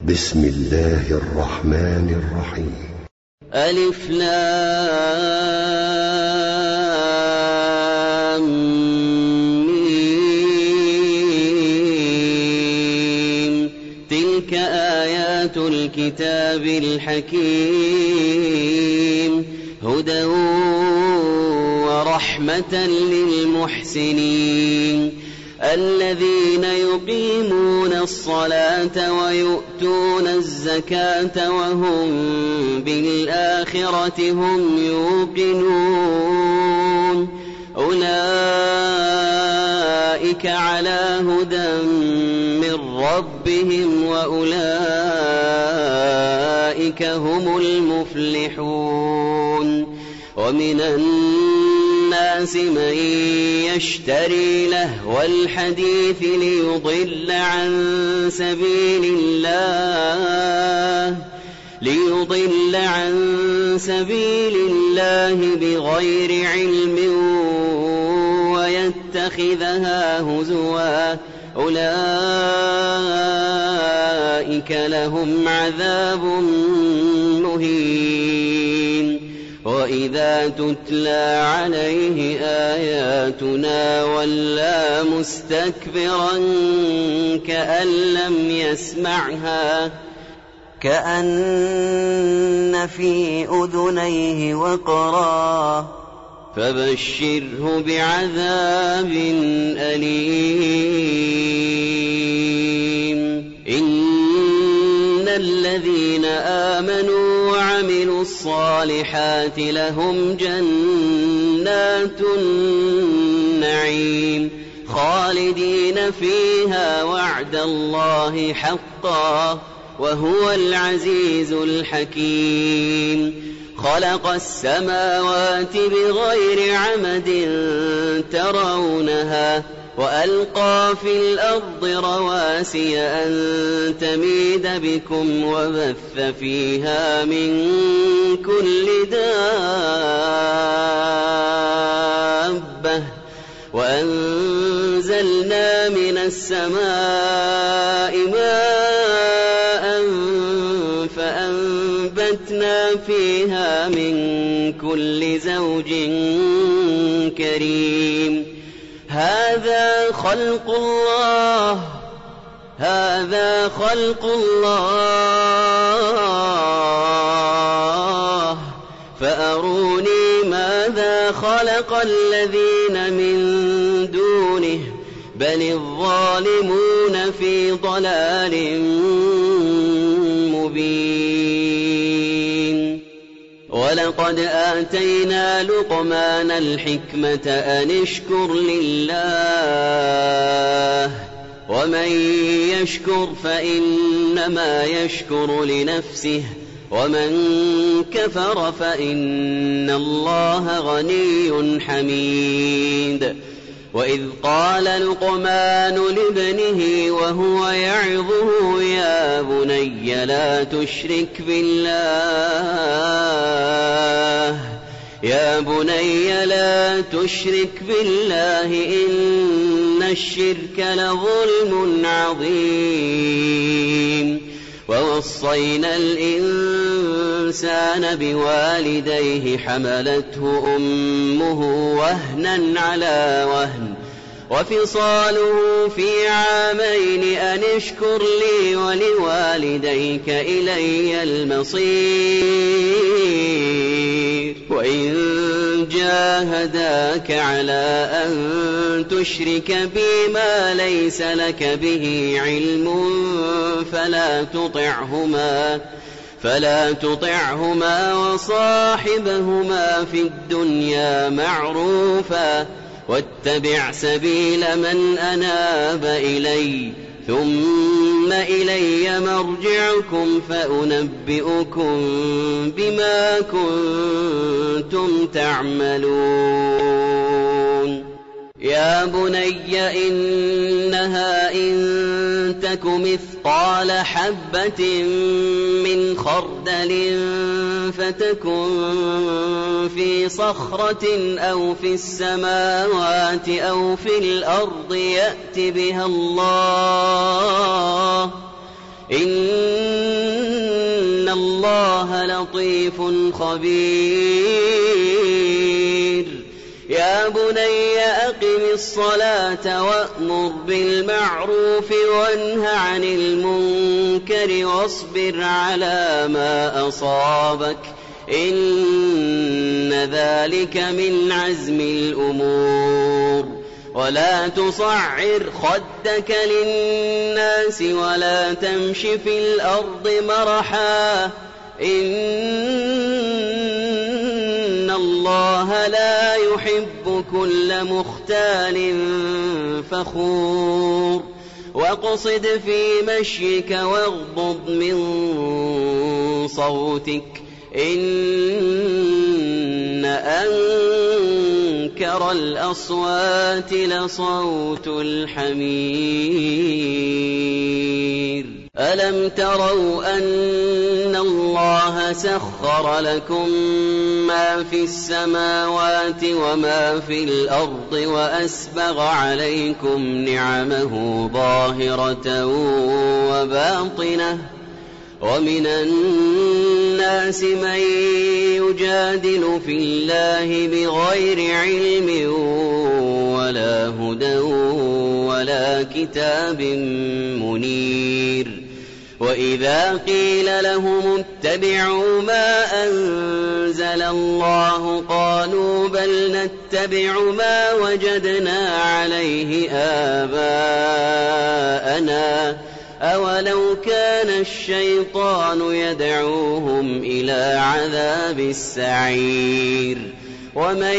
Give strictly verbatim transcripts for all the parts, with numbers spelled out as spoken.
بسم الله الرحمن الرحيم. ألف لام ميم. تلك آيات الكتاب الحكيم، هدى ورحمة للمحسنين الذين يقيمون الصلاة ويؤتون الزكاة وهم بالآخرة هم يوقنون. أولئك على هدى من ربهم وأولئك هم المفلحون. ومن الناس من يشتري لهو الحديث ليضل عن سبيل الله ليضل عن سبيل الله بغير علم ويتخذها هزوا. أولئك لهم عذاب مهين. وإذا تتلى عليه آياتنا ولى مستكبرا كأن لم يسمعها كأن في أذنيه وقرا فبشره بعذاب أليم. إن الذين آمنوا وعملوا الصالحات لهم جنات النعيم خالدين فيها وعد الله حقا وهو العزيز الحكيم. خلق السماوات بغير عمد ترونها وألقى في الأرض رواسي أن تميد بكم وبث فيها من كل دابة وأنزلنا من السماء ماء فأنبتنا فيها من كل زوج كريم. هذا خلق الله هذا خلق الله فأروني ماذا خلق الذين من دونه بل الظالمون في ضلال مبين. ولقد آتينا لقمان الحكمة أن اشكر لله ومن يشكر فإنما يشكر لنفسه ومن كفر فإن الله غني حميد. وإذ قال لقمان لابنه وهو يعظه يا بني لا تشرك بالله يا بني لا تشرك بالله إن الشرك لظلم عظيم. ووصينا الإنسان بوالديه حملته أمه وهنا على وهن وفصاله في عامين أن اشكر لي ولوالديك إلي المصير. وإن جاهداك على أن تشرك بي ما ليس لك به علم فلا تطعهما فلا تطعهما وصاحبهما في الدنيا معروفا واتبع سبيل من أناب إلي ثم إلي مرجعكم فأنبئكم بما كنتم تعملون. يا بني إنها إن تك مثقال حبة من خردل فتكن في صخرة أو في السماوات أو في الأرض يأت بها الله إن الله لطيف خبير يا بني أقم الصلاة وأمر بالمعروف وانه عن المنكر واصبر على ما أصابك إن ذلك من عزم الأمور ولا تصعر خدك للناس ولا تمش في الأرض مرحا إن الله لا يحب كل مختال فخور واقصد في مشيك واغضض من صوتك إن أنكر الأصوات لصوت الحمير ألم تروا أن الله سخر لكم ما في السماوات وما في الأرض وأسبغ عليكم نعمه ظاهرة وباطنة ومن الناس من يجادل في الله بغير علم ولا هدى ولا كتاب منير وإذا قيل لهم اتبعوا ما أنزل الله قالوا بل نتبع ما وجدنا عليه آباءنا أولو كان الشيطان يدعوهم إلى عذاب السعير ومن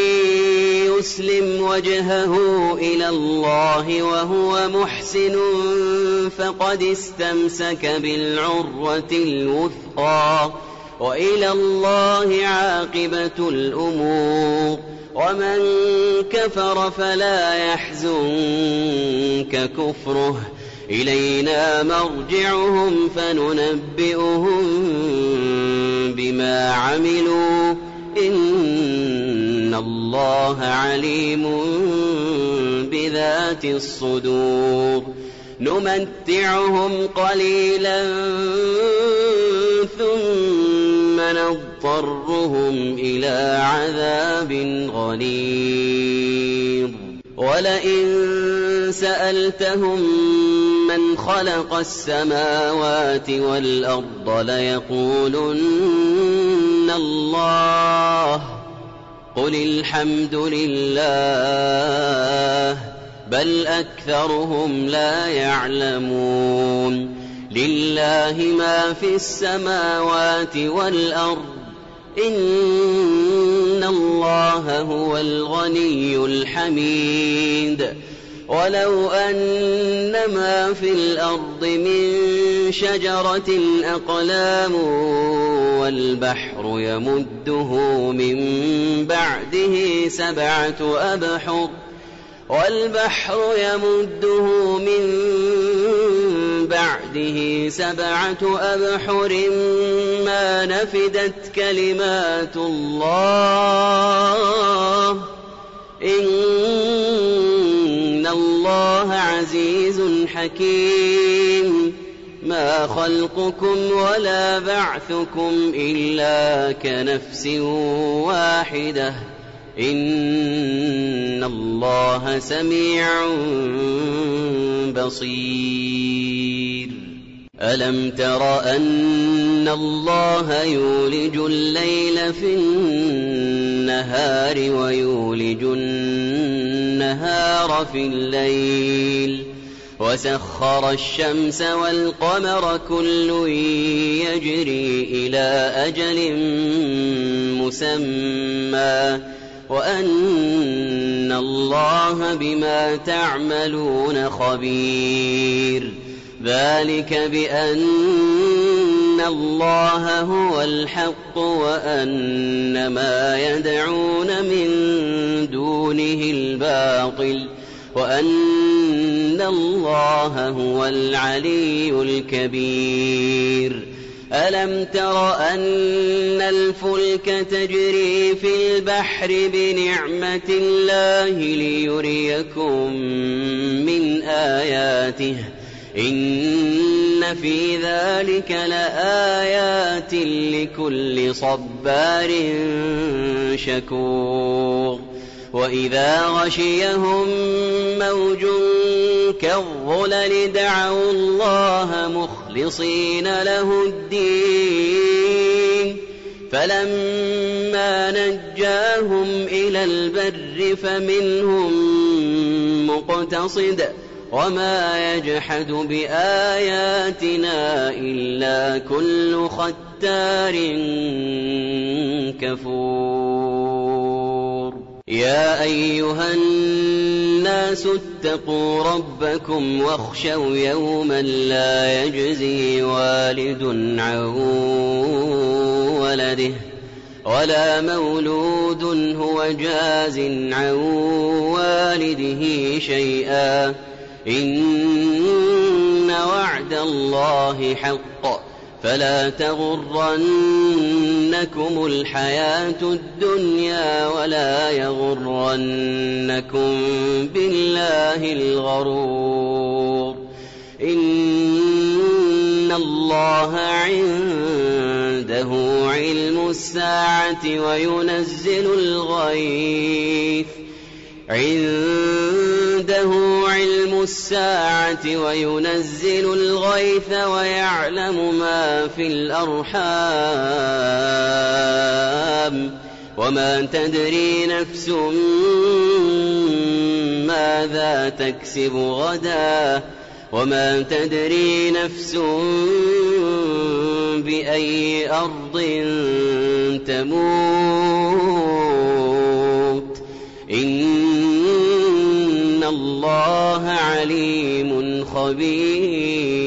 يسلم وجهه إلى الله وهو محسن فقد استمسك بالعروة الوثقى وإلى الله عاقبة الأمور ومن كفر فلا يحزنك كفره إلينا مرجعهم فننبئهم بما عملوا إن الله عليم بذات الصدور نمتعهم قليلا ثم نضطرهم إلى عذاب غليظ ولئن سألتهم من خلق السماوات والأرض ليقولن الله قل الحمد لله بل أكثرهم لا يعلمون لله ما في السماوات والأرض إن الله هو الغني الحميد ولو أن ما في الأرض من شجرة أقلام والبحر يمده من بعده سبعة أبحر والبحر يمده من بعده سبعة أبحر ما نفدت كلمات الله إن الله عزيز حكيم ما خلقكم ولا بعثكم إلا كنفس واحدة إن الله سميع بصير ألم تر أن الله يولج الليل في النهار ويولج النهار في الليل وسخر الشمس والقمر كل يجري إلى أجل مسمى وأن الله بما تعملون خبير ذلك بأن الله هو الحق وأن ما يدعون من دونه الباطل وأن الله هو العلي الكبير ألم تر أن الفلك تجري في البحر بنعمة الله ليريكم من آياته إن في ذلك لآيات لكل صبار شكور وإذا غشيهم موج كالظلل دعوا الله مخلصين له الدين فلما نجاهم إلى البر فمنهم مقتصد وما يجحد بآياتنا إلا كل ختار كفور يا أيها الناس اتقوا ربكم واخشوا يوما لا يجزي والد عن ولده ولا مولود هو جاز عن والده شيئا إن وعد الله حق فلا تغرنكم الحياة الدنيا ولا يغرنكم بالله الغرور إن الله عنده علم الساعة وينزل الغيث عنده علم الساعة وينزل الغيث ويعلم ما في الأرحام وما تدري نفس ماذا تكسب غدا وما تدري نفس بأي أرض تموت إن الله عليم خبير